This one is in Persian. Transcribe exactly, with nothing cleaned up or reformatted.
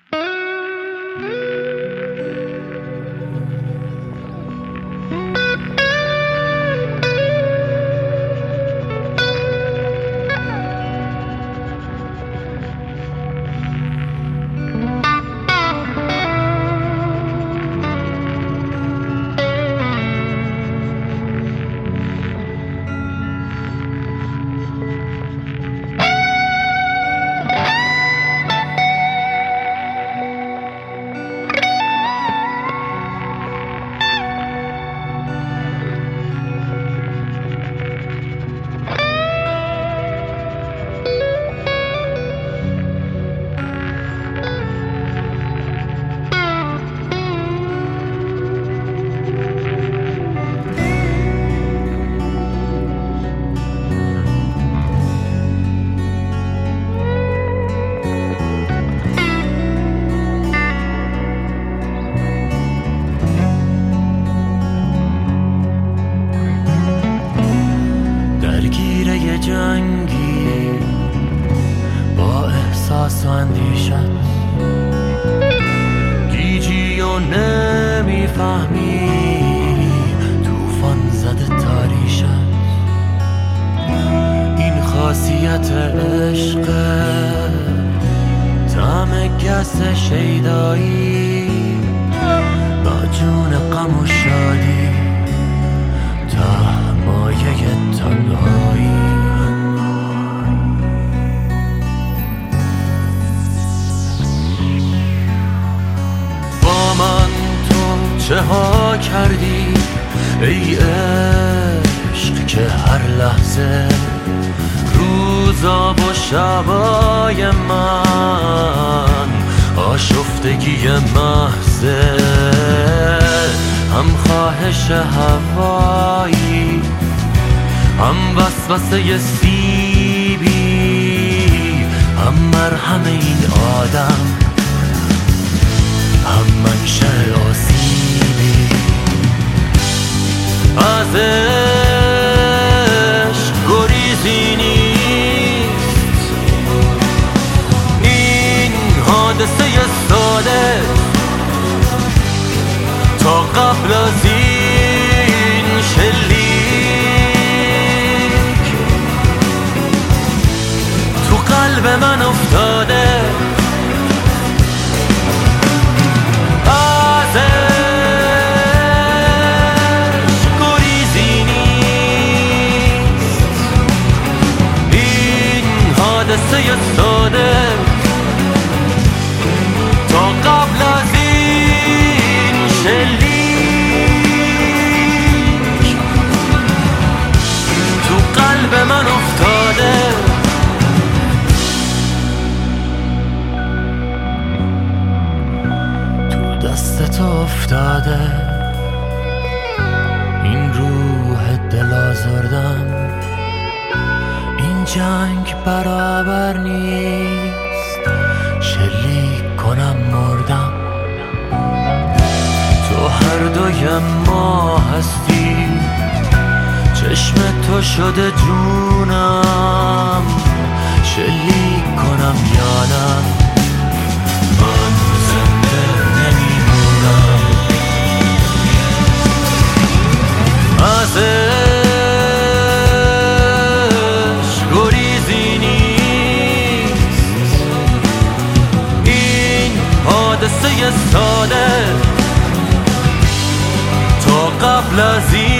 جنگی با احساس و اندیشت، گیجی و نمیفهمی توفان زده تاریشت. این خاصیت عشق، طعم گس شیدایی با جون غم و شادی تا مایه تنهایی. با من تو چه ها کردی ای عشق که هر لحظه روزا و شبای من آشفتگی محضه، هم خواهش هوایی، هم وسوسه سیبی، هم مرهم این آدم، هم منشأ آسیبی. از عشق گریزی نیست، این حادثه ساده تا قبل از این شلیک تو قلب من افتاده. از عشق گریزی نیست، این حادثه ساده تا قبل از این شلیک تو قلب من افتاده. تو دستت افتاده این روح دل آزردم، این جنگ برابر نیست شلیک کنم مردم. تو هر دوی ما هستی، چشم تو شده جونم، شلیک کنم یا نه من زنده نمیمونم. از عشق گریزی نیست، این حادثه ساده تا قبل از این